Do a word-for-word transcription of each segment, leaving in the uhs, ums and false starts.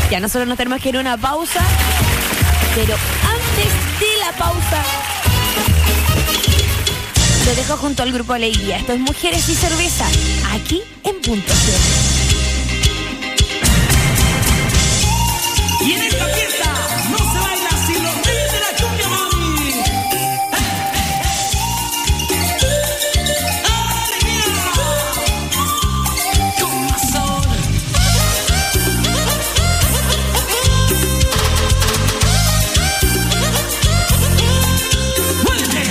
Ya nosotros nos tenemos que ir a una pausa, pero antes de la pausa lo dejo junto al grupo Alegría. Esto es Mujeres y Cerveza, aquí en Punto Cero. Y en esta fiesta no se baila sin los reyes de la cumbia, mami. ¡Hey, hey, hey! ¡Alegría! Con más sol. ¡Muévete!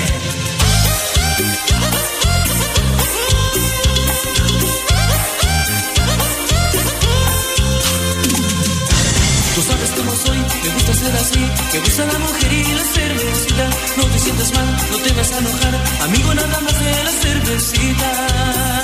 Tú sabes cómo soy, me gusta ser así, me gusta la mujer y la cervecita. No te sientas mal, no te vas a enojar, amigo, nada más de la cervecita.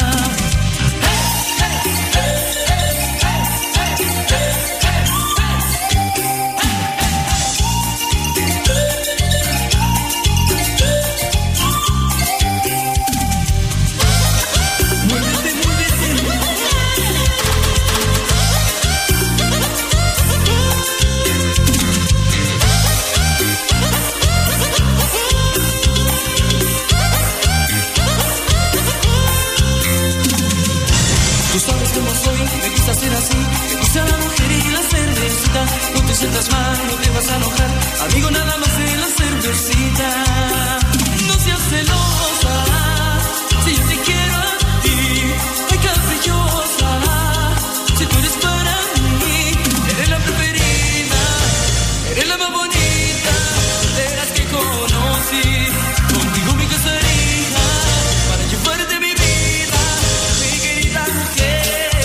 Ser así, me gusta la mujer y la cervecita. No te sientas mal, no te vas a enojar, amigo, nada más de la cervecita. No seas celosa, si yo te quiero a ti. Ay, caprichosa, si tú eres para mí. Eres la preferida, eres la más bonita de las que conocí. Contigo me casaría para llevarte mi vida, mi querida mujer.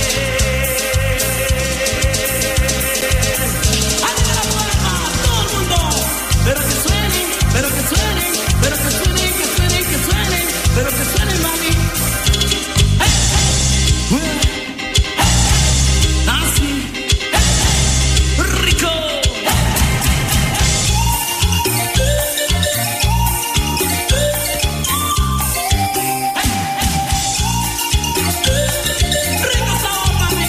Pero que suene, pero que suene, pero que suene, que suene, que suene, pero que suene, mami. ¡Hey, hey! ¡Hey, hey! ¡Así! ¡Hey, hey! ¡Rico! ¡Rico sabor, mami!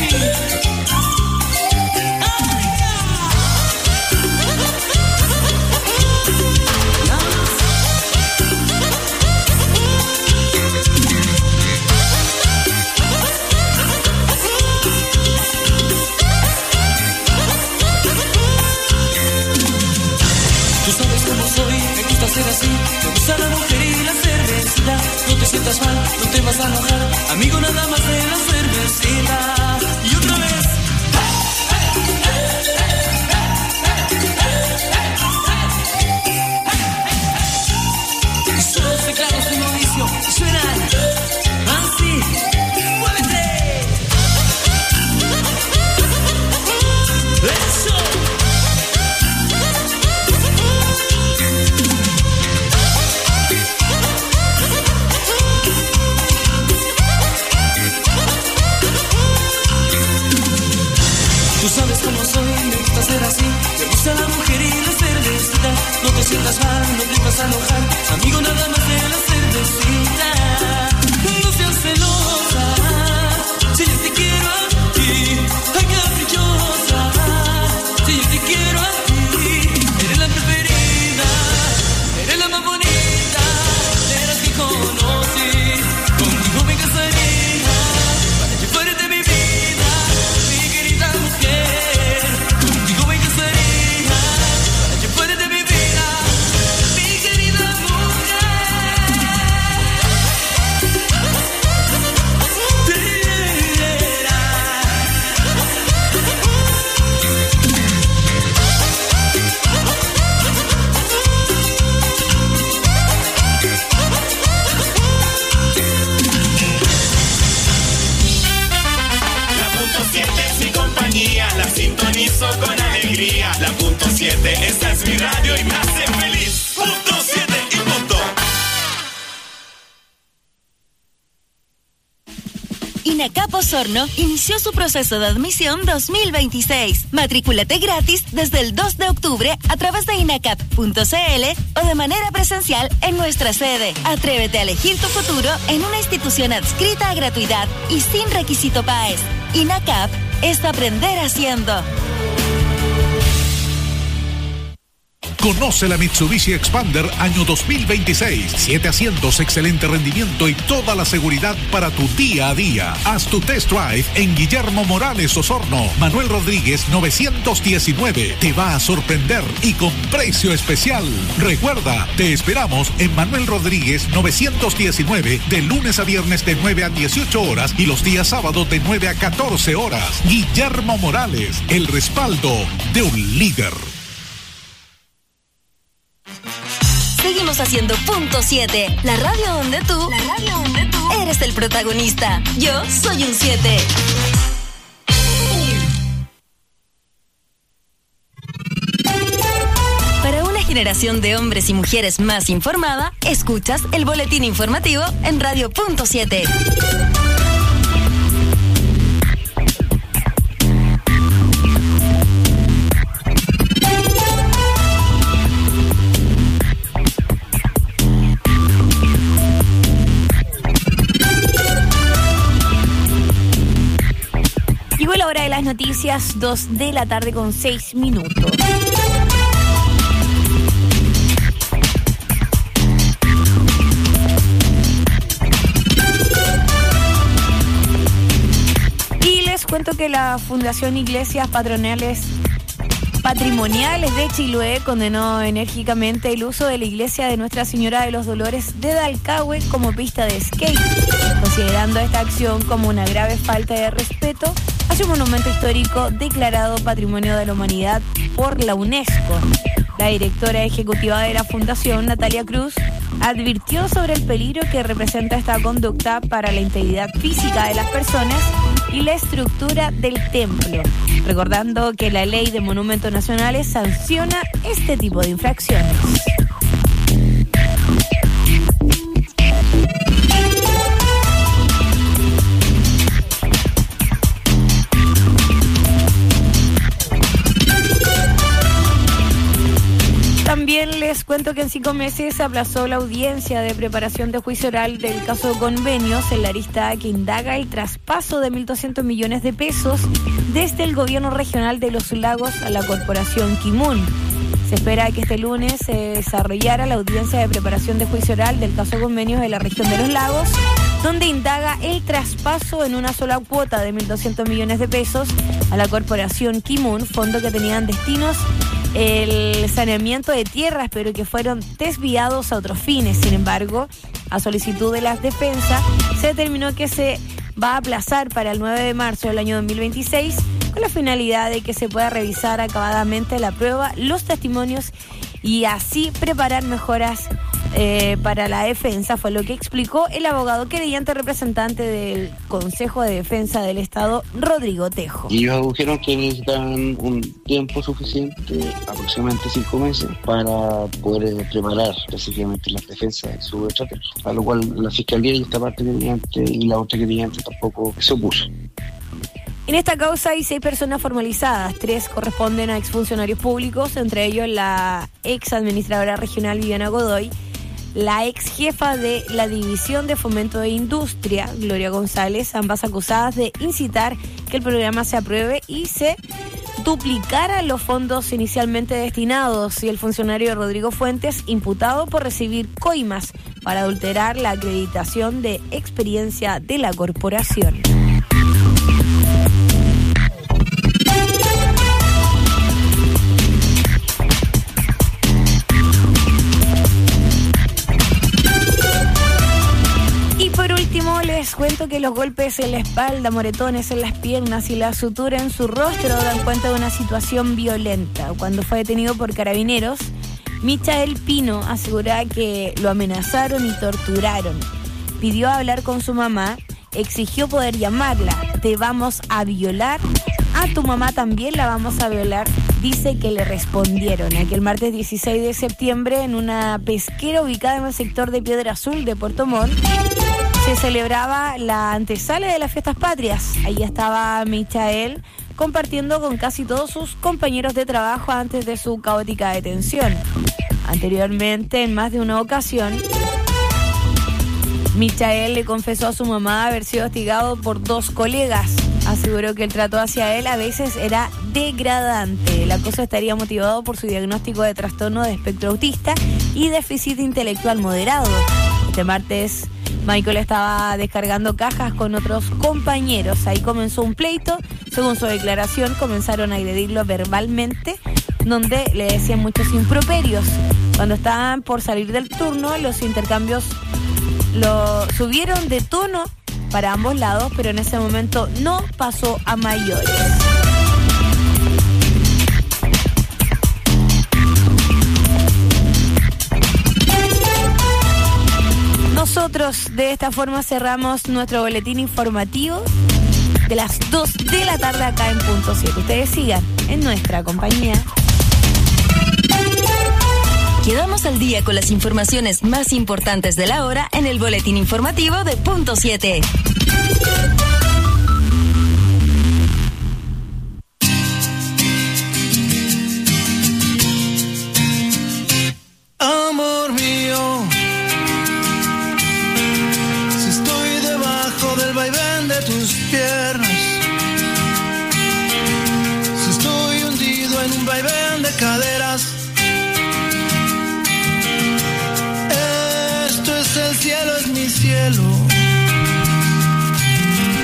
Ser así, me gusta la mujer y la cervecita. No te sientas mal, no te vas a enojar, amigo, nada más de la cervecita. Y otra vez. Solo teclados de Mauricio suenan así. ¡Muévete! ¡Eso! Tú sabes cómo soy, me gusta ser así. Me gusta la mujer y la cervecita. No te sientas mal, no te vas a enojar, amigo, nada más de la cervecita. No seas celosa, si yo te quiero a ti. Ay, caprichosa, si yo te quiero a ti. Eres la preferida, eres la más bonita de las que conocí. Contigo me casaría para llevarte mi vida, mi querida mujer. Contigo me casaría para llevarte mi vida, mi querida mujer. La punto siete es mi compañía, la sintonizo con alegría. La punto siete, esta es mi radio y me hace feliz. Punto siete y punto. INACAP Osorno inició su proceso de admisión dos mil veintiséis. Matrículate gratis desde el dos de octubre a través de inacap punto c l o de manera presencial en nuestra sede. Atrévete a elegir tu futuro en una institución adscrita a gratuidad y sin requisito P A E S. INACAP es aprender haciendo. Conoce la Mitsubishi Expander año dos mil veintiséis. Siete asientos, excelente rendimiento y toda la seguridad para tu día a día. Haz tu test drive en Guillermo Morales Osorno, Manuel Rodríguez novecientos diecinueve. Te va a sorprender y con precio especial. Recuerda, te esperamos en Manuel Rodríguez novecientos diecinueve de lunes a viernes de nueve a dieciocho horas y los días sábados de nueve a catorce horas. Guillermo Morales, el respaldo de un líder. Seguimos haciendo Punto siete, la radio donde tú, la radio donde tú eres el protagonista. Yo soy un siete. Para una generación de hombres y mujeres más informada, escuchas el boletín informativo en Radio Punto siete. Llegó la hora de las noticias, dos de la tarde con seis minutos. Y les cuento que la Fundación Iglesias Patronales Patrimoniales de Chiloé condenó enérgicamente el uso de la iglesia de Nuestra Señora de los Dolores de Dalcahue como pista de skate, considerando esta acción como una grave falta de respeto hacia un monumento histórico declarado Patrimonio de la Humanidad por la UNESCO. La directora ejecutiva de la Fundación, Natalia Cruz, advirtió sobre el peligro que representa esta conducta para la integridad física de las personas y la estructura del templo, recordando que la Ley de Monumentos Nacionales sanciona este tipo de infracciones. También les cuento que en cinco meses se aplazó la audiencia de preparación de juicio oral del caso Convenios en la arista que indaga el traspaso de mil doscientos millones de pesos desde el gobierno regional de Los Lagos a la corporación Kimun. Se espera que este lunes se desarrollara la audiencia de preparación de juicio oral del caso Convenios en la región de Los Lagos, donde indaga el traspaso en una sola cuota de mil doscientos millones de pesos a la corporación Kimun, fondo que tenían destinos el saneamiento de tierras, pero que fueron desviados a otros fines. Sin embargo, a solicitud de las defensas, se determinó que se va a aplazar para el nueve de marzo del año dos mil veintiséis, con la finalidad de que se pueda revisar acabadamente la prueba, los testimonios y así preparar mejoras eh, para la defensa, fue lo que explicó el abogado querellante representante del Consejo de Defensa del Estado, Rodrigo Tejo. Y ellos adujeron que necesitaban un tiempo suficiente, aproximadamente cinco meses, para poder eh, preparar específicamente las defensas de su estrategia, a lo cual la Fiscalía y esta parte querellante y la otra querellante tampoco se opuso. En esta causa hay seis personas formalizadas, tres corresponden a exfuncionarios públicos, entre ellos la ex administradora regional Viviana Godoy, la ex jefa de la División de Fomento de Industria, Gloria González, ambas acusadas de incitar que el programa se apruebe y se duplicara los fondos inicialmente destinados, y el funcionario Rodrigo Fuentes, imputado por recibir coimas para adulterar la acreditación de experiencia de la corporación. Les cuento que los golpes en la espalda, moretones en las piernas y la sutura en su rostro dan cuenta de una situación violenta. Cuando fue detenido por carabineros, Michael Pino asegura que lo amenazaron y torturaron. Pidió hablar con su mamá, exigió poder llamarla. Te vamos a violar, a tu mamá también la vamos a violar. Dice que le respondieron aquel martes dieciséis de septiembre en una pesquera ubicada en el sector de Piedra Azul de Puerto Montt. Se celebraba la antesala de las fiestas patrias. Ahí estaba Michael compartiendo con casi todos sus compañeros de trabajo antes de su caótica detención. Anteriormente, en más de una ocasión, Michael le confesó a su mamá haber sido hostigado por dos colegas. aseguró que el trato hacia él a veces era degradante. El acoso estaría motivado por su diagnóstico de trastorno de espectro autista y déficit intelectual moderado. Este martes, Michael estaba descargando cajas con otros compañeros. Ahí comenzó un pleito. Según su declaración, comenzaron a agredirlo verbalmente, donde le decían muchos improperios. Cuando estaban por salir del turno, los intercambios lo subieron de tono para ambos lados, pero en ese momento no pasó a mayores. Nosotros de esta forma cerramos nuestro boletín informativo de las dos de la tarde acá en Punto siete. Ustedes sigan en nuestra compañía. Quedamos al día con las informaciones más importantes de la hora en el boletín informativo de Punto siete. Amor mío, si estoy debajo del vaivén de tus piernas, si estoy hundido en un vaivén de caderas, el cielo es mi cielo.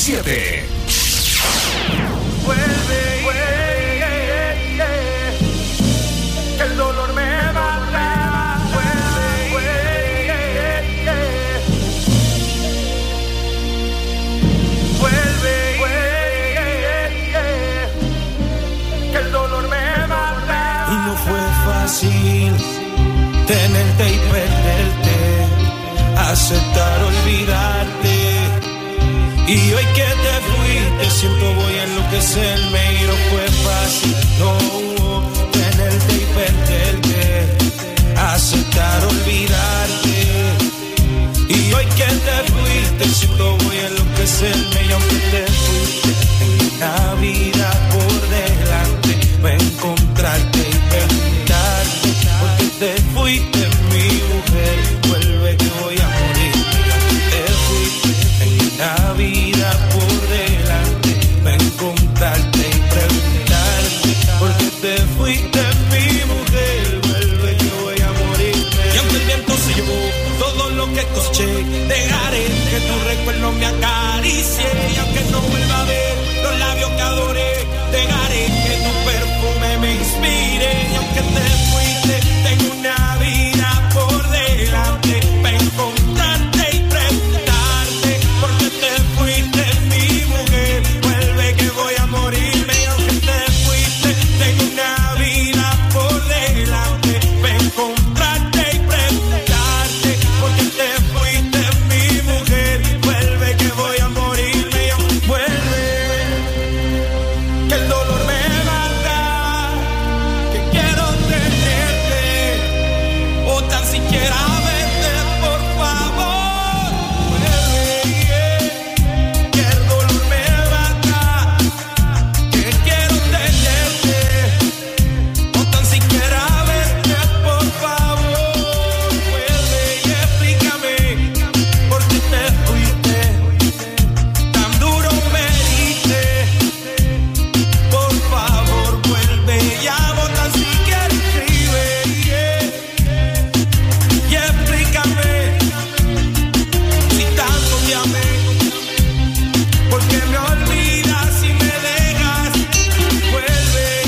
siete. Vuelve, vuelve, que el dolor me mata. Vuelve, vuelve, vuelve, que el dolor me mata. Y no fue fácil tenerte y perderte, aceptar olvidarte. Y hoy que te fuiste siento voy a enloquecerme y no fue fácil, no, tenerte y perderte, aceptar olvidarte. Y hoy que te fuiste siento voy a enloquecerme y aunque te fuiste en la vida por delante, voy a encontrarte y preguntarte porque te fuiste mi mujer, vuelve que voy a morir. Te fuiste en la vida por delante, voy a encontrarte y preguntarte porque te fuiste mi mujer, vuelve que voy a morir. Y aunque el viento se llevó todo lo que coseché, dejaré que tu recuerdo me acaricie. Y aunque no vuelva a ver los labios que adoré, dejaré que tu perfume me inspire. Y aunque te fuiste, tengo una vida por delante, para encontrarte y preguntarte porque te fuiste mi mujer, vuelve que voy a morirme. Y aunque te fuiste, tengo una vida por delante, para encontrarte y preguntarte porque te fuiste mi mujer, vuelve que voy a morirme. Y aunque vuelve, que el dolor me mata, que quiero tenerte o tan siquiera verte, por favor, vuelve, que el dolor me mata, que quiero tenerte o tan siquiera verte, por favor, vuelve y explícame por qué te fuiste, tan duro me heriste, por favor, vuelve y amo tan siquiera escribe, y explícame si tanto te amé, porque me olvidas y me dejas, vuelve,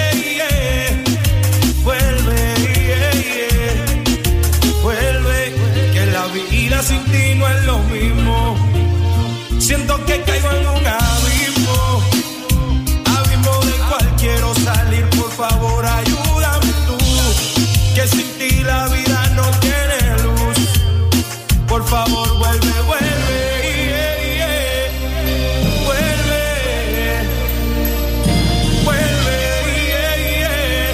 vuelve, vuelve, que la vida sin ti no es lo mismo, siento que caigo en un abismo, abismo del cual quiero salir, por favor ayúdame tú, que sin ti la vida no tiene luz, por favor vuelve, vuelve, vuelve, vuelve,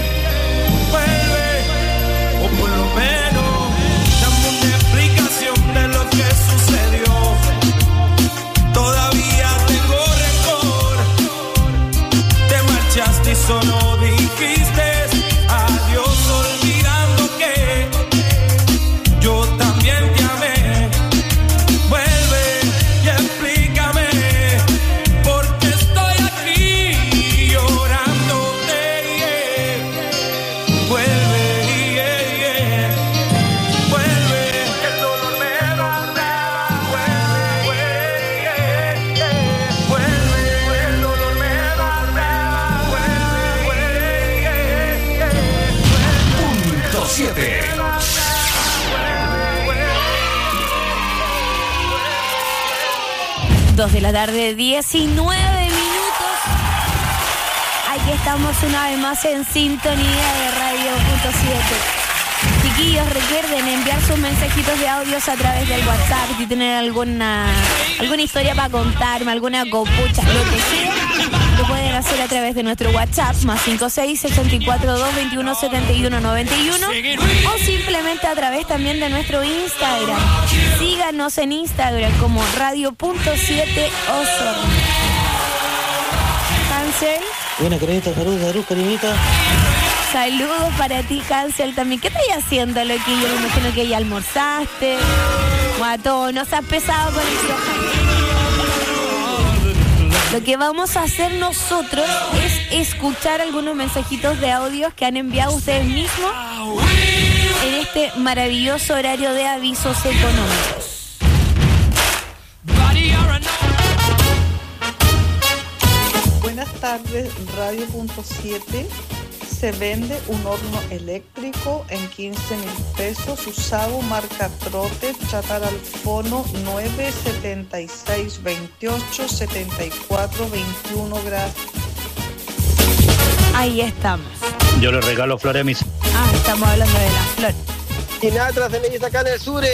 vuelve, o por lo menos dame una explicación de lo que sucedió, todavía tengo rencor, te marchaste y solo dijiste adiós olvidando que yo también te amé, vuelve y explícame por qué estoy aquí llorándote, vuelve, vuelve, que el dolor me mata, vuelve, vuelve, el dolor me mata, vuelve, Punto siete. Dos de la tarde, diecinueve minutos. Aquí estamos una vez más en sintonía de Radio Punto siete. Chiquillos, recuerden enviar sus mensajitos de audios a través del WhatsApp. Si tienen alguna alguna historia para contarme, alguna copucha, lo que sea, lo pueden hacer a través de nuestro WhatsApp, más cinco seis, seis cuatro dos, veintiuno setenta y uno noventa y uno, o simplemente a través también de nuestro Instagram. Síganos en Instagram como Radio Punto siete Osorno. Hansel. Buena, Karenita, salud, salud, Karenita. Saludos para ti, Hansel, también. ¿Qué estás haciendo, loquillo? Me imagino que ya almorzaste. Guato, no seas pesado con el... Lo que vamos a hacer nosotros es escuchar algunos mensajitos de audios que han enviado ustedes mismos en este maravilloso horario de avisos económicos. tardes, Radio Punto siete. Se vende un horno eléctrico en quince mil pesos, usado, marca Trote, chatar al fono nueve setenta y seis veintiocho setenta y cuatro veintiuno. Gracias. Ahí estamos. Yo le regalo flores a mis... Ah, estamos hablando de las flores. Sinatra se me acá en el sur.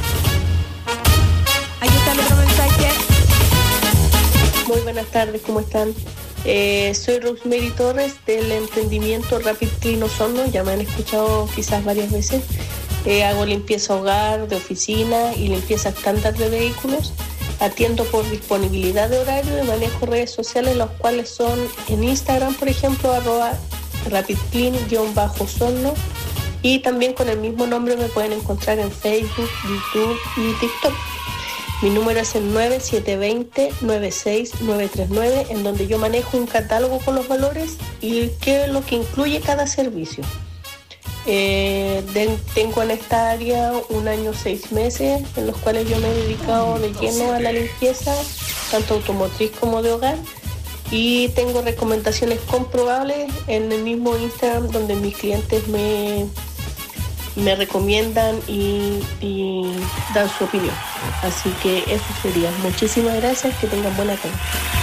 Ahí está el otro mensaje. Muy buenas tardes, ¿cómo están? Eh, soy Rosemary Torres del emprendimiento Rapid Clean Osorno. Ya me han escuchado quizás varias veces. Eh, hago limpieza hogar, de oficina y limpieza estándar de vehículos. Atiendo por disponibilidad de horario y manejo redes sociales, los cuales son en Instagram, por ejemplo, arroba rapidclean-osorno, y también con el mismo nombre me pueden encontrar en Facebook, YouTube y TikTok. Mi número es el nueve siete dos cero nueve seis nueve tres nueve, en donde yo manejo un catálogo con los valores y qué es lo que incluye cada servicio. Eh, de, tengo en esta área un año, seis meses, en los cuales yo me he dedicado de lleno a la limpieza, tanto automotriz como de hogar, y tengo recomendaciones comprobables en el mismo Instagram, donde mis clientes me, me recomiendan y, y dan su opinión. Así que eso sería. Muchísimas gracias, que tengan buena tarde.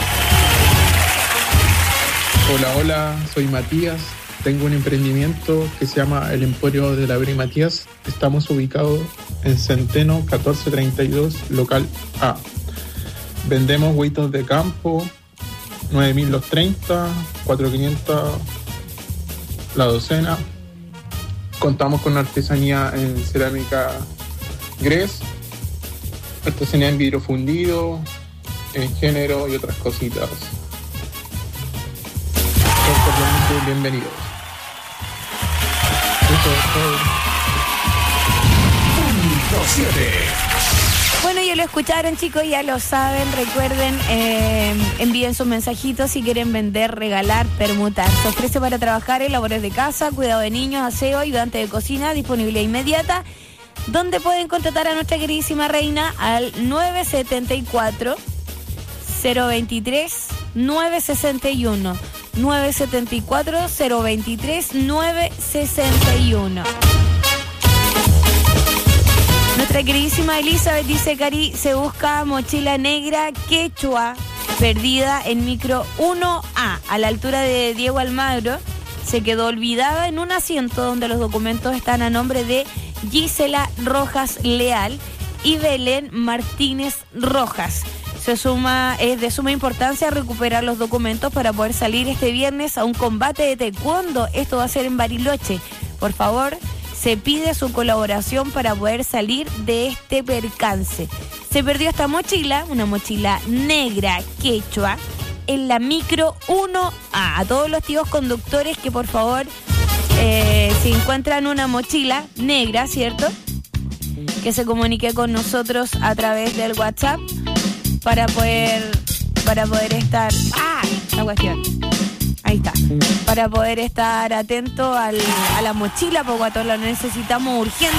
Hola, hola, soy Matías. Tengo un emprendimiento que se llama El Emporio de la Bri Matías. Estamos ubicados en Centeno catorce treinta y dos, local A. Vendemos hueitos de campo, nueve mil los treinta, cuatro mil quinientos la docena. Contamos con artesanía en cerámica Gres, artesanía en vidrio fundido, en género y otras cositas. Son cordialmente bienvenidos. Bueno, ya lo escucharon, chicos, ya lo saben. Recuerden, eh, envíen sus mensajitos si quieren vender, regalar, permutar. Se ofrece para trabajar en labores de casa, cuidado de niños, aseo, ayudante de cocina, disponibilidad inmediata, donde pueden contratar a nuestra queridísima reina al nueve siete cuatro cero veintitrés nueve sesenta y uno. nueve siete cuatro cero veintitrés nueve sesenta y uno. Nuestra queridísima Elizabeth dice: Cari, se busca mochila negra quechua perdida en micro uno A, a la altura de Diego Almagro. Se quedó olvidada en un asiento donde los documentos están a nombre de Gisela Rojas Leal y Belén Martínez Rojas. Se suma, es de suma importancia recuperar los documentos para poder salir este viernes a un combate de taekwondo. Esto va a ser en Bariloche. Por favor, se pide su colaboración para poder salir de este percance. Se perdió esta mochila, una mochila negra quechua, en la micro uno A. A todos los tíos conductores que por favor, eh, si encuentran una mochila negra, ¿cierto?, que se comunique con nosotros a través del WhatsApp para poder para poder estar ¡ah! La cuestión. Ahí está. Para poder estar atento al, a la mochila, porque a todos lo necesitamos urgente.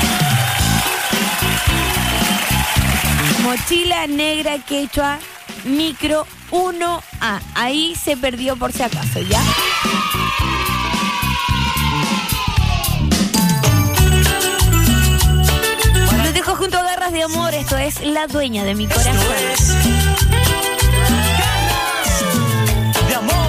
Mochila negra quechua micro uno A. Ahí se perdió por si acaso, ¿ya? Los dejo junto a Garras de Amor. Esto es La Dueña de mi Corazón. Esto es Garras de Amor.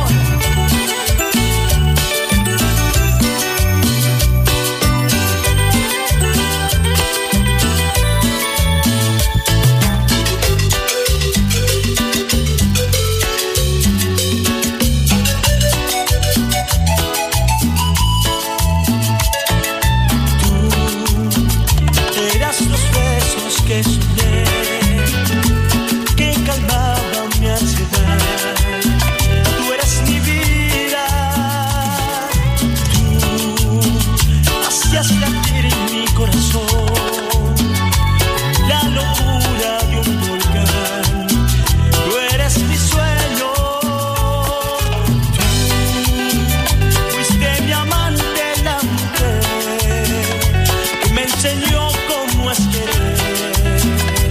Que soñé, que calmaba mi ansiedad. Tú eres mi vida, tú hacías latir en mi corazón la locura de un volcán. Tú eres mi sueño, tú fuiste mi amante, la mujer que me enseñó cómo es querer.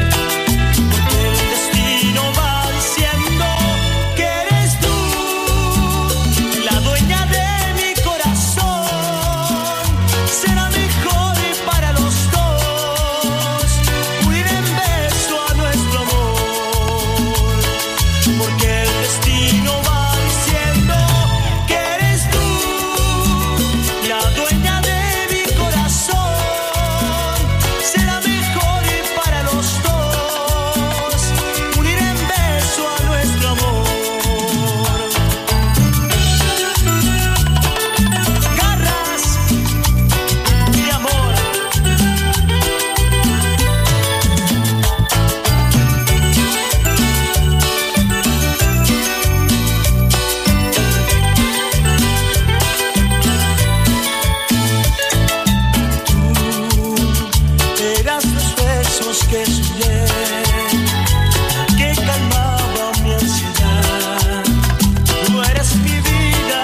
que soñé, que calmaba mi ansiedad. Tú eres mi vida,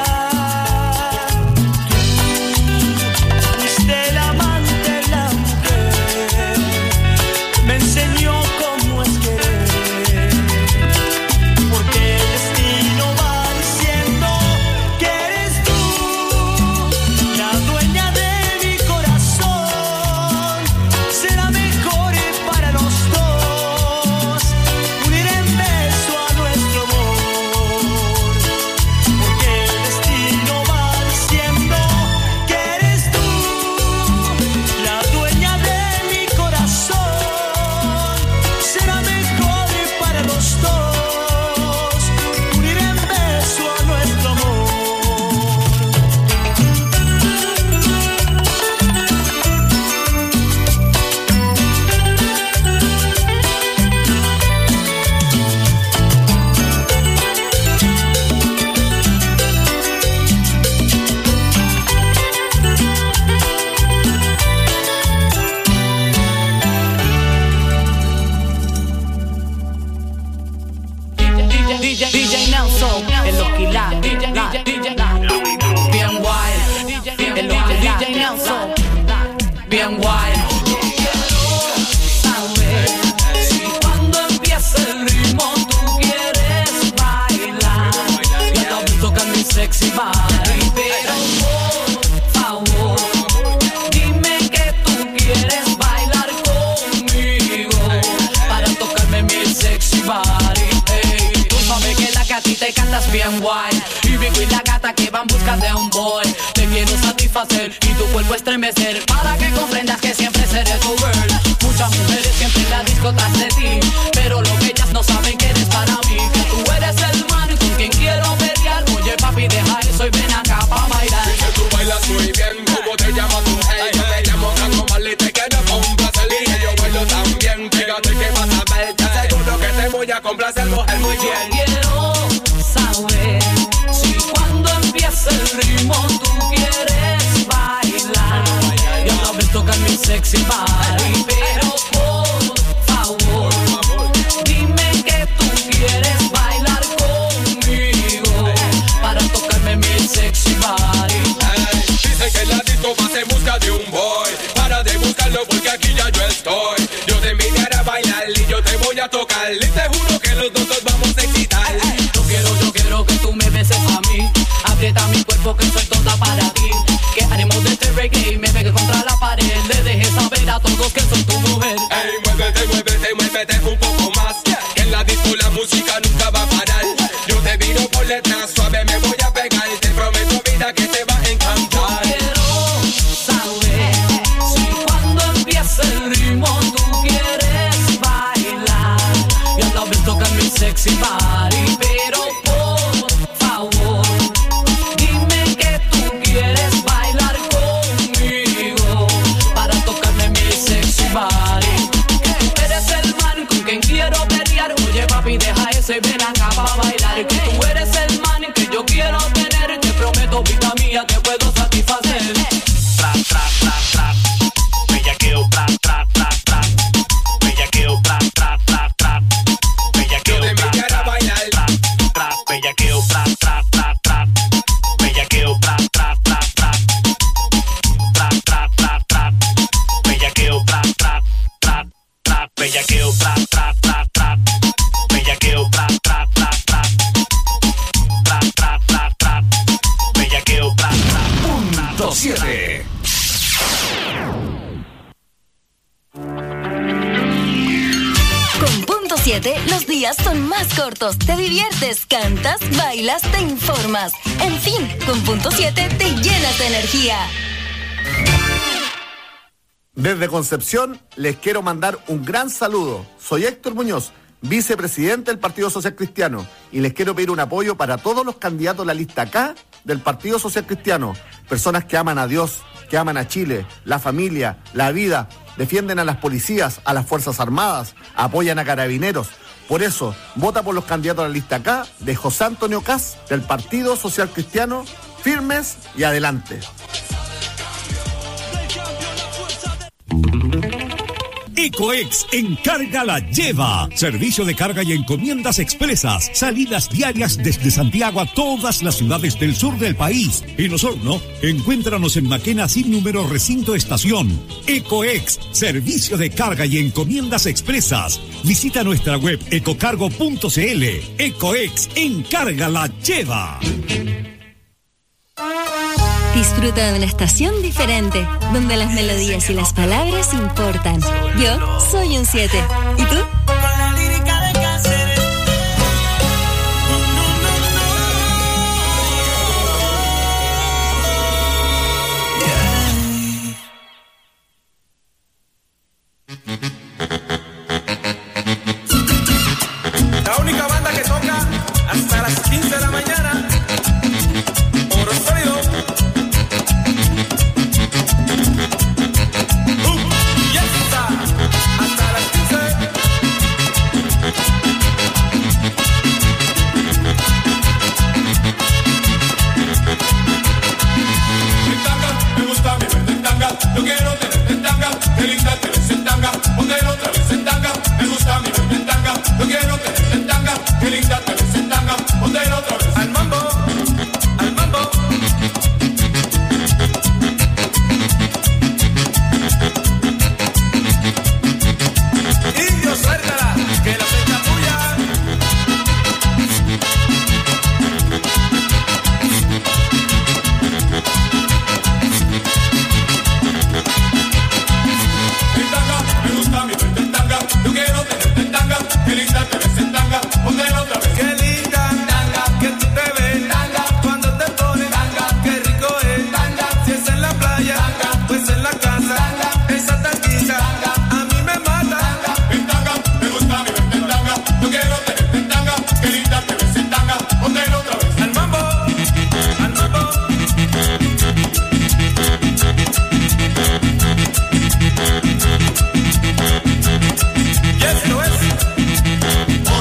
tú fuiste el amante, la mujer, me enseñó cómo es querer, porque el destino va diciendo que eres tú la dueña de mi corazón. Será mejor para los dos unir en beso a nuestro amor, porque el destino va diciendo que eres tú la dueña de mi corazón. Será mejor para los dos unir en beso a nuestro amor. D J, D J Nelson, en los quilates, bien wild, en los D J Nelson, bien wild. Saber si cuando empieza el ritmo tú quieres bailar, ya lo visto que mi sexy body, pero por favor, dime que tú quieres bailar conmigo para tocarme mi sexy body. Sabes que la que a ti te cantas bien guay, y Vico y la gata que van buscando de un boy. Te quiero satisfacer y tu cuerpo estremecer, para que comprendas que siempre seré tu girl. Muchas mujeres siempre en la disco tras de ti, pero lo que ellas no saben que eres para mí, que tú eres el man con quien quiero pelear. Oye papi, deja eso y ven acá pa' bailar. Dice tú bailas muy bien, ¿cómo te llamas tú? Hey, yo te llamo Franco Marley y te quiero complacer. Y yo bailo tan bien, fíjate que vas a ver, te aseguro que te voy a complacer, mujer, muy bien. Quiero saber si cuando empieza el ritmo tú quieres bailar, y a la vez tocar mi sexy body, pero por favor, dime que tú quieres bailar conmigo para tocarme mi sexy body. Hey, dice que la disco va en busca de un boy, para de buscarlo porque aquí ya yo estoy. Yo te invitaré a bailar y yo te voy a tocar, y te juro que los dos nos vamos a excitar. Yo quiero, yo quiero que tú me beses a mí, aprieta mi cuerpo que soy toda para ti, que haremos de este reggae y me pegue contra la pared, le dejes saber a todos que soy tu mujer. Ey, muévete, muévete, muévete un poco más, que en la disco la música nunca va a parar. Yo te miro por detrás, suave me voy a pegar, te prometo vida que te va a encantar. Quiero saber si cuando empieza el ritmo tú quieres bailar, y a la vez tocar mi sexy body, pero por favor, dime que tú quieres bailar conmigo para tocarme mi sexy body. Que tú eres el man con quien quiero pelear. Oye papi, deja eso y ven acá pa' bailar. Que tú eres el man que yo quiero tener. Te prometo, vida mía, que puedo satisfacer. Tra, tra, tra, tra. Bellaqueo, tra, tra, tra, tra. Bellaqueo, tra, tra, tra, tra. Bellaqueo, tra, tra, tra, tra. Bellaqueo, tra, tra, tra, tra. Bellaqueo, tra, tra, tra, tra. Tra, tra, tra, tra. Bellaqueo, tra, tra, tra, tra. Bellaqueo, tra, tra, tra, tra. Bellaqueo, tra, tra, tra, tra. Tra, tra, tra, tra. Bellaqueo, tra, tra. Punto siete. Con Punto siete, los días son más cortos. Te diviertes, cantas, bailas, te informas. En fin, con Punto siete te llenas de energía. Desde Concepción les quiero mandar un gran saludo. Soy Héctor Muñoz, vicepresidente del Partido Social Cristiano, y les quiero pedir un apoyo para todos los candidatos de la lista K del Partido Social Cristiano. Personas que aman a Dios, que aman a Chile, la familia, la vida, defienden a las policías, a las Fuerzas Armadas, apoyan a carabineros. Por eso, vota por los candidatos a la lista K de José Antonio Kast del Partido Social Cristiano, firmes y adelante. Ecoex Encarga la Lleva. Servicio de carga y encomiendas expresas. Salidas diarias desde Santiago a todas las ciudades del sur del país. En Osorno, encuéntranos en Maquena sin número recinto estación. Ecoex, servicio de carga y encomiendas expresas. Visita nuestra web ecocargo punto cl. Ecoex Encarga la Lleva. Disfruta de una estación diferente, donde las melodías y las palabras importan. Yo soy un siete. ¿Y tú? Con la lírica de Cáceres. La única banda que toca hasta las quince de la mañana. Oro sólido. Yo quiero tenerte en tanga, qué linda te ves en tanga, ponte otra vez en tanga, me gusta mi verte en tanga. Yo quiero tenerte en tanga, qué linda te ves en tanga, ponte otra vez. Al mambo, al mambo. Indio, suéltala, que la fecha tuya. Yo quiero tenerte en tanga, qué linda te ves en tanga, ponte otra vez. Qué linda tanga, que tú te ves tanga, cuando te pones tanga, qué rico es tanga, si es en la playa, tanga, pues en la casa, tanga, esa tanguita, tanga, a mí me mata. Tanga, en tanga, me gusta mi verte en tanga, yo quiero tenerte en tanga, qué linda te ves en tanga, ponte otra vez. Al mambo, al mambo. Y esto es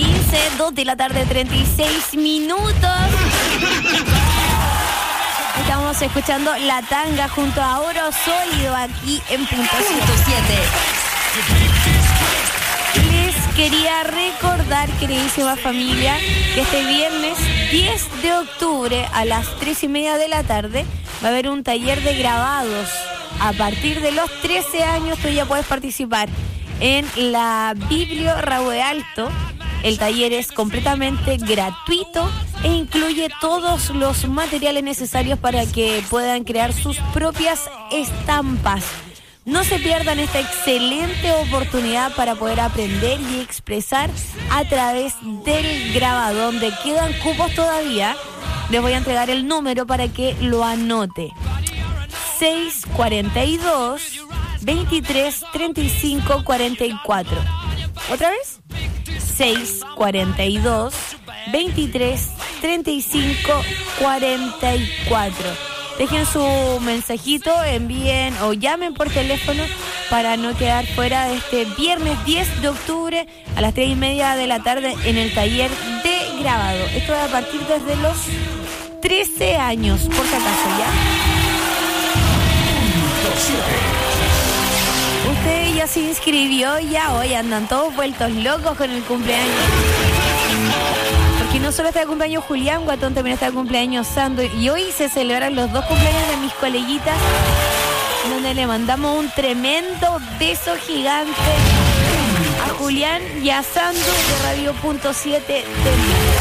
quince, dos de la tarde, treinta y seis minutos. Estamos escuchando La Tanga junto a Oro Sólido aquí en Punto siete. Les quería recordar, queridísima familia, que este viernes diez de octubre a las tres y media de la tarde va a haber un taller de grabados. A partir de los trece años tú ya puedes participar en la Biblio Raúl Alto. El taller es completamente gratuito e incluye todos los materiales necesarios para que puedan crear sus propias estampas. No se pierdan esta excelente oportunidad para poder aprender y expresar a través del grabado, donde quedan cupos todavía. Les voy a entregar el número para que lo anote. seis cuarenta y dos, veintitrés, treinta y cinco, cuarenta y cuatro. ¿Otra vez? seis cuarenta y dos, veintitrés, treinta y cinco, cuarenta y cuatro. Dejen su mensajito, envíen o llamen por teléfono para no quedar fuera de este viernes diez de octubre a las tres y media de la tarde en el taller de grabado. Esto es a partir desde los trece años, por si acaso, ¿ya? Usted ya se inscribió, ya hoy andan todos vueltos locos con el cumpleaños. Porque no solo está el cumpleaños Julián Guatón, también está el cumpleaños Sando. Y hoy se celebran los dos cumpleaños de mis coleguitas, donde le mandamos un tremendo beso gigante a Julián y a Sando de Radio Punto siete de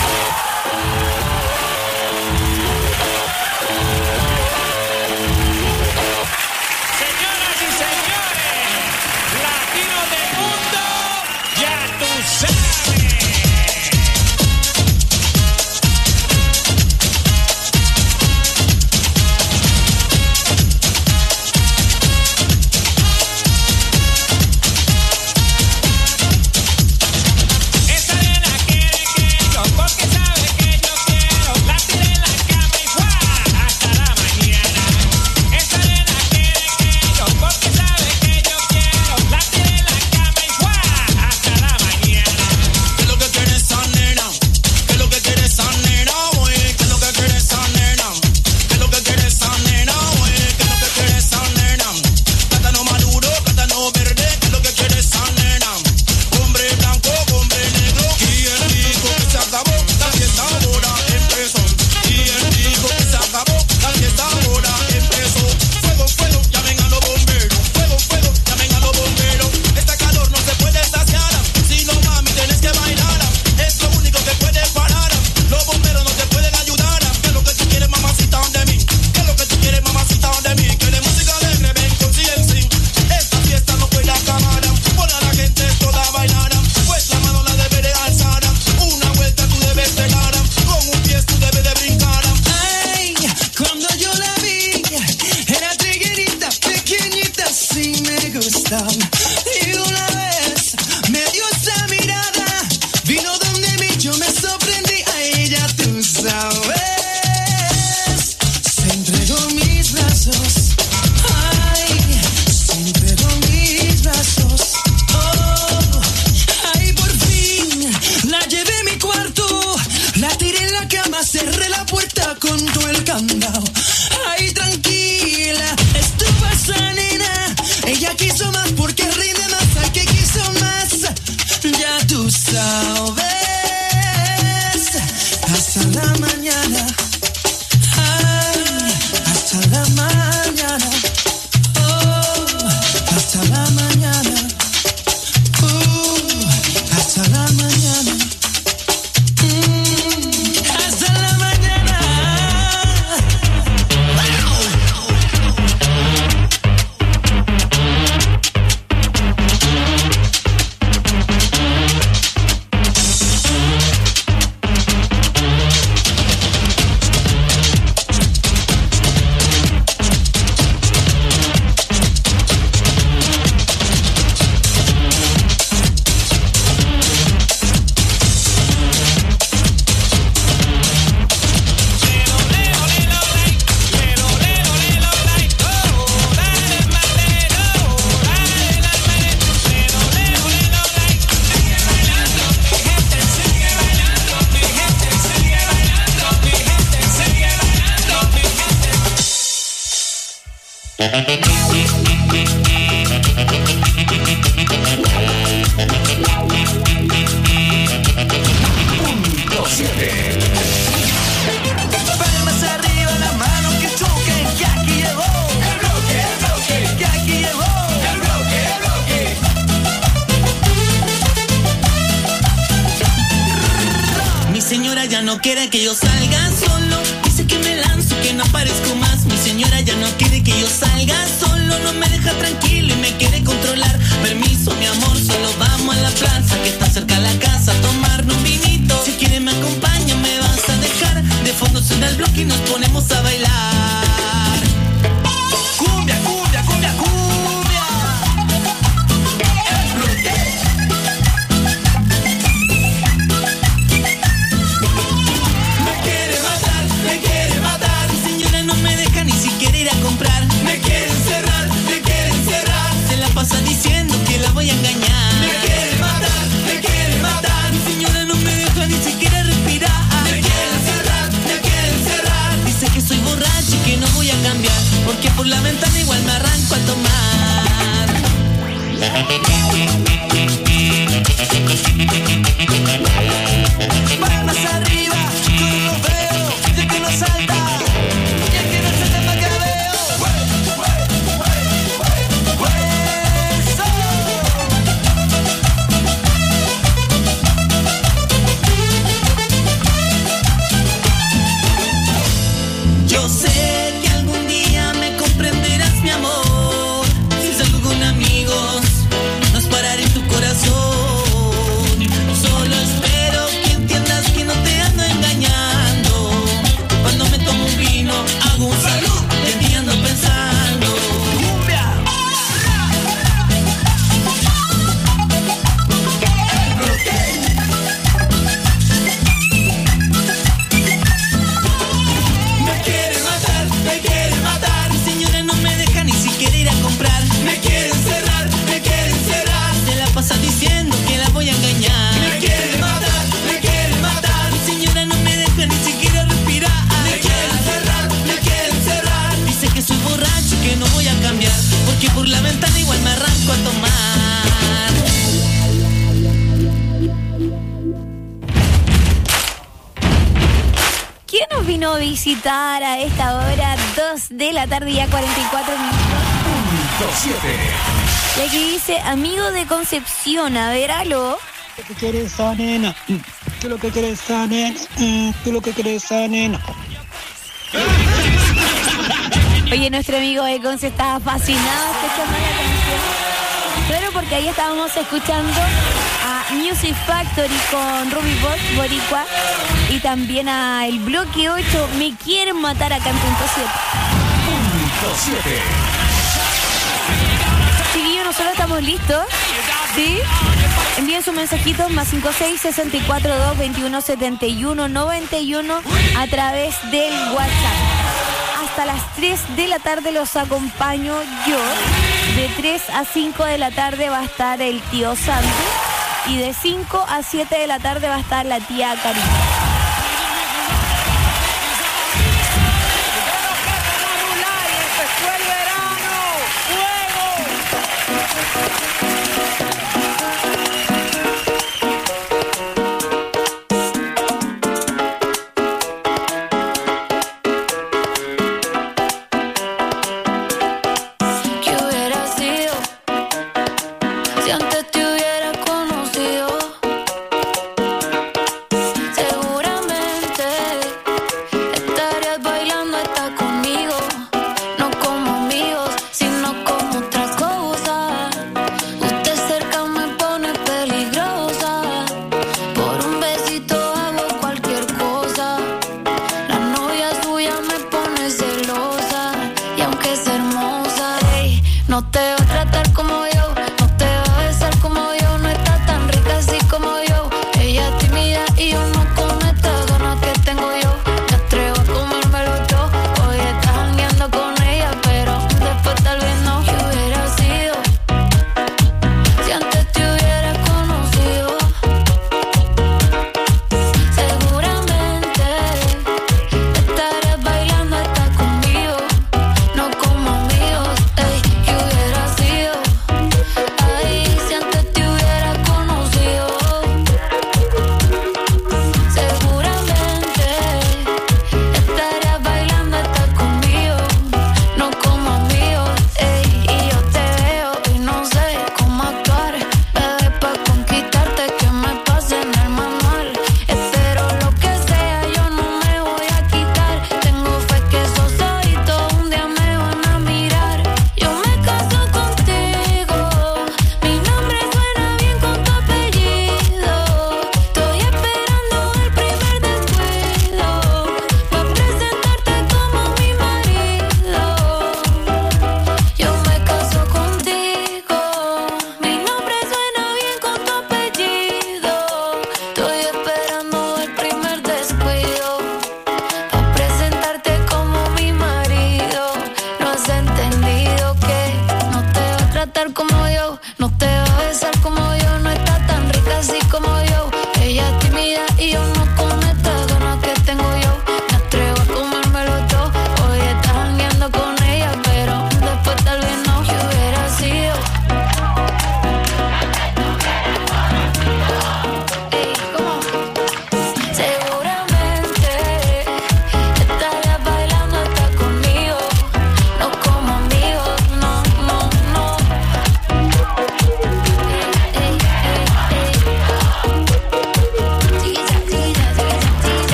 Punto siete. Palmas arriba, las manos que choquen, que aquí llegó el bloque, el bloque, que aquí llegó el bloque, el bloque. Mi señora ya no quiere que yo salga solo, dice que me lanzo, que no aparezco más. Mi señora ya no quiere que yo salga solo, no me deja tranquilo y me quiere controlar. Permiso, mi amor, solo vamos a la plaza que está cerca de la casa a tomarnos un vinito. Si quieres me acompaña, me vas a dejar. De fondo suena el bloque y nos ponemos a bailar. Cumbia, cumbia, cumbia, cumbia. El bloque. Me quiere matar, me quiere matar. Mi señora no me deja ni siquiera ir a comprar. Me quiere encerrar, me quiere encerrar. Se la pasa diciendo que la voy a engañar. Me quiere matar, me quiere matar. Mi señora no me deja ni siquiera respirar. Me quiere encerrar, me quiere encerrar. Dice que soy borracho y que no voy a cambiar, porque por la ventana igual me arranco a tomar. Palmas arriba, yo no lo veo, ya que no salta, ya que no salta pa' que veo. Yo sé que algún día me comprenderás, mi amor. Si salgo con amigos, no es parar en tu corazón. Solo espero que entiendas que no te ando engañando. Cuando me tomo un vino, hago un salud, de ti ando pensando. ¡Cumbia! Me quiere matar, me quiere matar. Mi señora no me deja ni siquiera ir a comprar. Me quiere encerrar, me quiere encerrar. Se la pasa diciendo que la voy a engañar. Me quiere matar, me quiere matar. Mi señora no me deja ni siquiera respirar. Me quiere encerrar, me quiere encerrar. Dice que soy borracho y que no voy a cambiar, porque por la ventana igual me arranco a tomar. ¿Quién nos vino a visitar a esta hora? dos de la tarde, ya cuarenta y cuatro minutos. Punto siete. Y aquí dice, amigo de Concepción, a ver, aló. ¿Qué quieres esa nena? ¿Qué es lo que quieres esa nena? ¿Qué es lo que quieres esa nena? Oye, nuestro amigo de Conce estaba fascinado escuchando la canción. Claro, porque ahí estábamos escuchando a Music Factory con Ruby Boss, Boricua, y también a el bloque ocho, Me Quieren Matar acá en Punto siete. Punto siete. Chiquillos, nosotros estamos listos, ¿sí? Envíen sus mensajitos más cinco seis, seis cuatro dos, veintiuno setenta y uno, noventa y uno a través del WhatsApp. Hasta las tres de la tarde los acompaño yo. De tres a cinco de la tarde va a estar el tío Sandy. Y de cinco a siete de la tarde va a estar la tía Karina. Si antes te hubiera conocido, seguro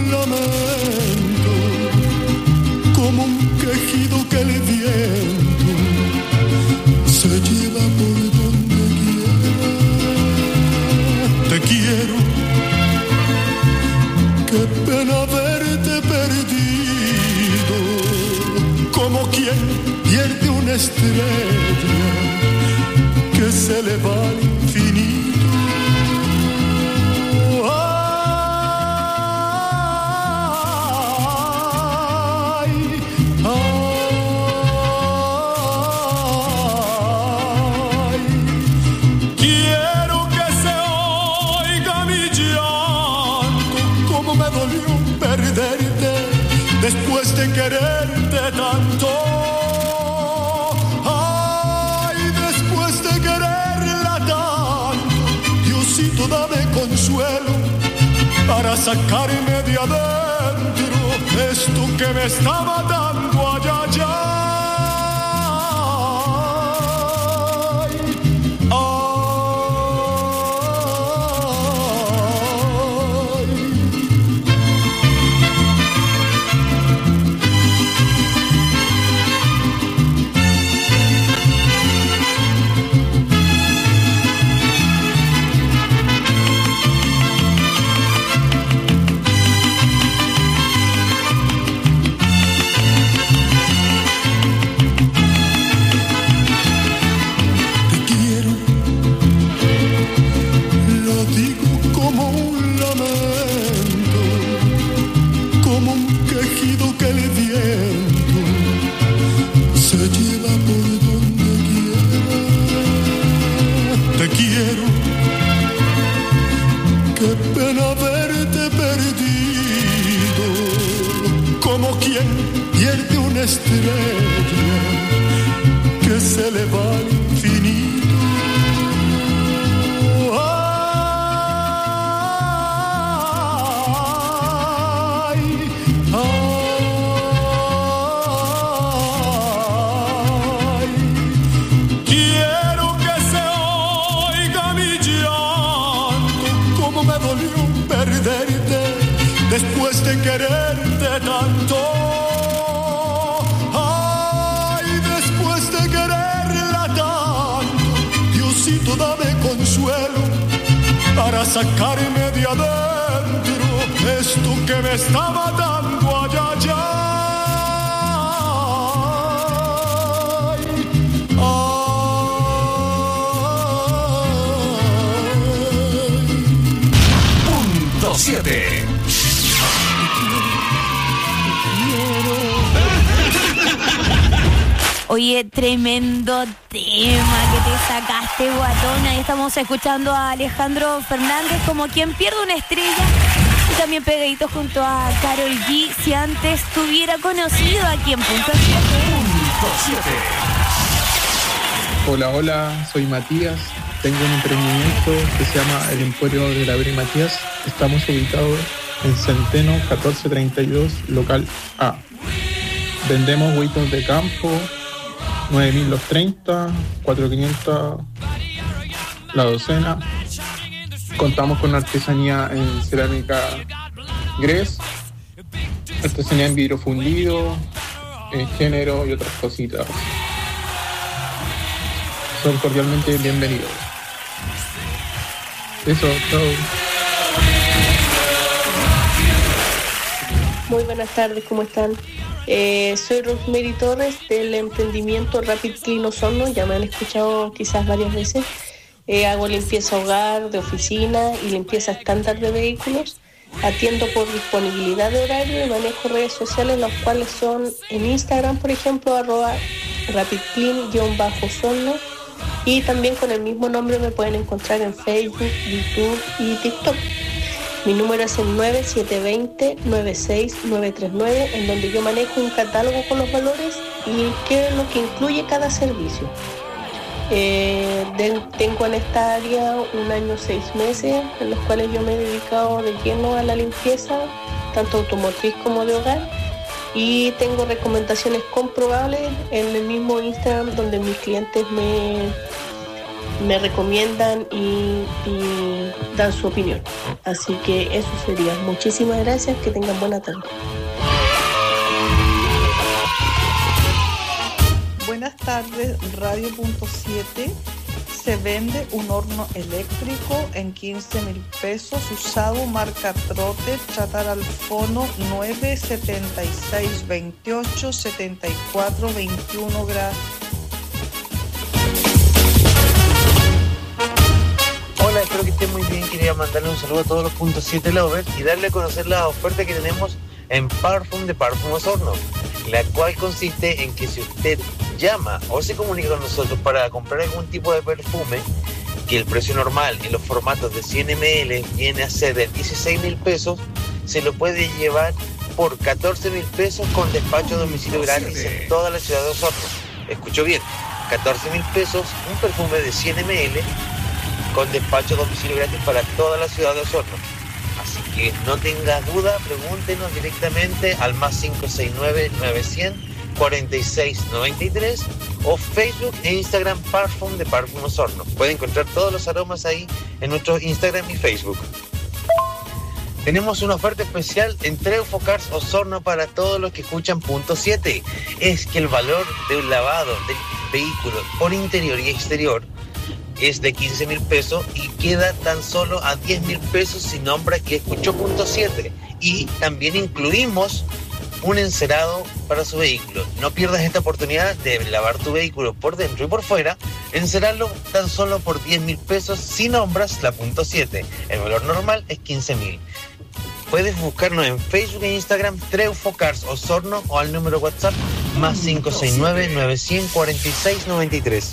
lamento, como un quejido que el viento se lleva por donde quiera. Te quiero, qué pena verte perdido, como quien pierde una estrella que se le va al infinito. Después de quererte tanto, ay, después de quererla tanto, Diosito dame consuelo para sacarme de adentro esto que me está matando allá, allá. Estrella que se le va al infinito. Ay, ay, quiero que se oiga mi llanto, como me dolió perderte después de quererte tanto. Dame consuelo para sacarme de adentro esto que me está matando allá, allá. Ay, ay. Punto siete. Oye, tremendo tema que te sacaste, guatona. Y estamos escuchando a Alejandro Fernández como quien pierde una estrella. Y también pegadito junto a Karol G. Si antes tuviera conocido aquí en Punto siete. Hola, hola, soy Matías. Tengo un emprendimiento que se llama El Emporio de la Bri Matías. Estamos ubicados en Centeno catorce treinta y dos, local A. Vendemos huevitos de campo, nueve mil los treinta, cuatro mil quinientos la docena. Contamos con artesanía en cerámica Gres, artesanía en vidrio fundido, en género y otras cositas. Son cordialmente bienvenidos. Eso, chao. Muy buenas tardes, ¿cómo están? Eh, soy Rosemary Torres del emprendimiento Rapid Clean Osorno, ya me han escuchado quizás varias veces. Eh, hago limpieza hogar, de oficina y limpieza estándar de vehículos. Atiendo por disponibilidad de horario y manejo redes sociales, las cuales son en Instagram, por ejemplo, arroba rapidclean-osorno, y también con el mismo nombre me pueden encontrar en Facebook, YouTube y TikTok. Mi número es el nueve siete dos cero, nueve seis nueve tres nueve, en donde yo manejo un catálogo con los valores y qué es lo que incluye cada servicio. Eh, de, tengo en esta área un año, seis meses, en los cuales yo me he dedicado de lleno a la limpieza, tanto automotriz como de hogar, y tengo recomendaciones comprobables en el mismo Instagram donde mis clientes me, me recomiendan y, y dan su opinión. Así que eso sería. Muchísimas gracias, que tengan buena tarde. Buenas tardes, Radio Punto siete. Se vende un horno eléctrico en quince mil pesos, usado, marca Trote, tratar al fono nueve setenta y seis veintiocho setenta y cuatro veintiuno. Gracias. Hola, espero que estén muy bien. Quería mandarle un saludo a todos los punto siete lovers y darle a conocer la oferta que tenemos en Parfum de Parfum Osorno, la cual consiste en que si usted llama o se comunica con nosotros para comprar algún tipo de perfume, que el precio normal en los formatos de cien mililitros viene a ser de dieciséis mil pesos, se lo puede llevar por catorce mil pesos con despacho a domicilio gratis en toda la ciudad de Osorno. Escuchó bien, catorce mil pesos, un perfume de cien mililitros con despacho a domicilio gratis para toda la ciudad de Osorno. Así que no tenga duda, pregúntenos directamente al más cinco seis nueve, nueve cero cero, cuarenta y seis noventa y tres o Facebook e Instagram Parfum de Parfum Osorno. Puede encontrar todos los aromas ahí en nuestro Instagram y Facebook. Tenemos una oferta especial en Treuffo Cars Osorno para todos los que escuchan Punto siete. Es que el valor de un lavado del vehículo por interior y exterior es de quince mil pesos y queda tan solo a diez mil pesos si nombra que escuchó Punto siete. Y también incluimos un encerado para su vehículo. No pierdas esta oportunidad de lavar tu vehículo por dentro y por fuera, encerarlo tan solo por diez mil pesos si nombras la Punto siete. El valor normal es quince mil. Puedes buscarnos en Facebook e Instagram Treuffo Cars Osorno o al número WhatsApp más cinco seis nueve, nueve cero cero, cuarenta y seis noventa y tres.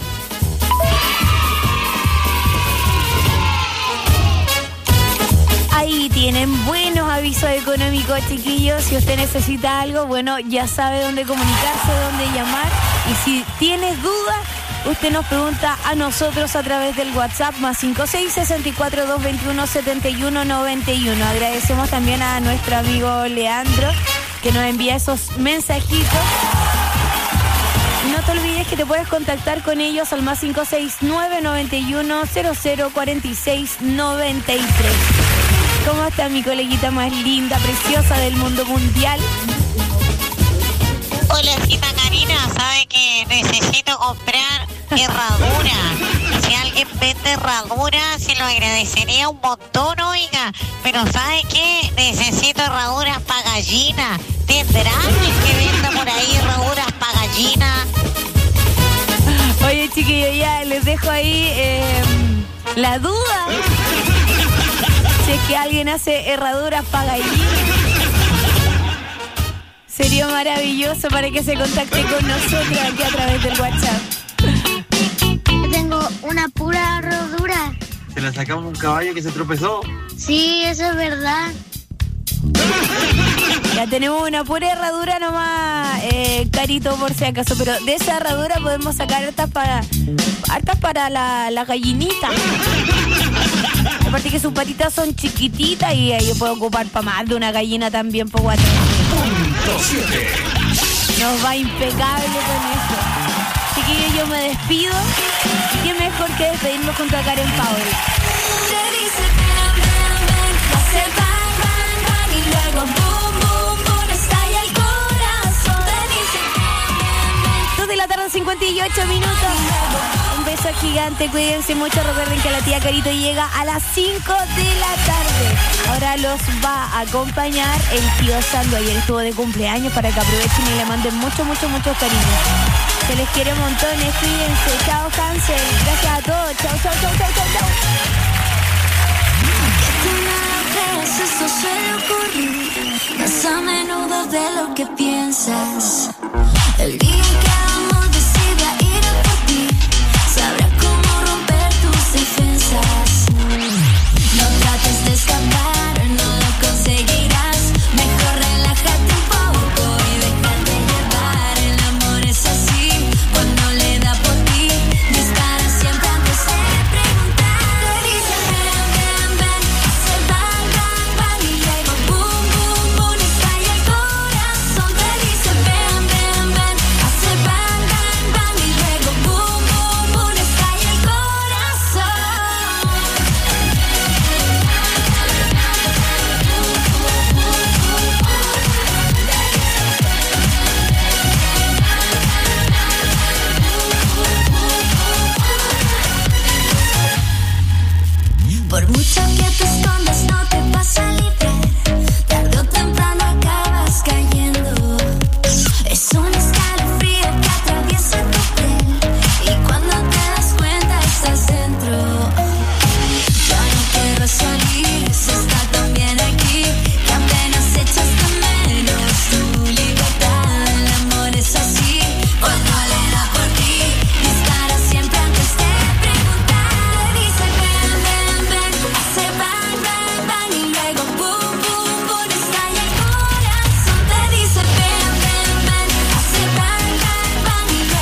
Ahí tienen buenos avisos económicos, chiquillos. Si usted necesita algo, bueno, ya sabe dónde comunicarse, dónde llamar. Y si tienes dudas, usted nos pregunta a nosotros a través del WhatsApp más cinco seis, sesenta y cuatro, doscientos veintiuno, setenta y uno noventa y uno. Agradecemos también a nuestro amigo Leandro que nos envía esos mensajitos. No te olvides que te puedes contactar con ellos al más cinco seis nueve, noventa y uno, cero cero, cuarenta y seis noventa y tres. ¿Cómo está mi coleguita más linda, preciosa del mundo mundial? Hola, cita Karina, sabe que necesito comprar herradura. Si alguien vende herradura, se lo agradecería un montón, oiga. Pero ¿sabe qué? Necesito herraduras para gallina. ¿Tendrá alguien que venda por ahí herraduras para gallina? Oye, chiquillos, ya les dejo ahí eh, la duda. Si es que alguien hace herraduras para gallinas, sería maravilloso para que se contacte con nosotros aquí a través del WhatsApp. Tengo una pura herradura. ¿Se la sacamos un caballo que se tropezó? Sí, eso es verdad. Ya tenemos una pura herradura nomás, eh, Carito, por si acaso. Pero de esa herradura podemos sacar hartas para hartas para la, la gallinita. Aparte que sus patitas son chiquititas y ahí yo puedo ocupar para más de una gallina también, por WhatsApp. Nos va impecable con eso. Así que yo me despido. Y qué mejor que despedirnos junto a Karen Powell. Te dice ven, ven, ven, hace bang, bang, bang y luego boom, boom, boom, estalla el corazón. Te dice ven, ven, ven. dos de la tarde, cincuenta y ocho minutos. Un beso gigante, cuídense mucho. Recuerden que la tía Carito llega a las cinco de la tarde. Ahora los va a acompañar el tío Sando. Ayer estuvo de cumpleaños, para que aprovechen y le manden mucho, mucho, mucho cariño. Se les quiere montones, cuídense. Chao, Hansel. Gracias a todos. Chao, chao, chao, chao, chao, chao. Una vez esto suele ocurrir más a menudo de lo que piensas. El día que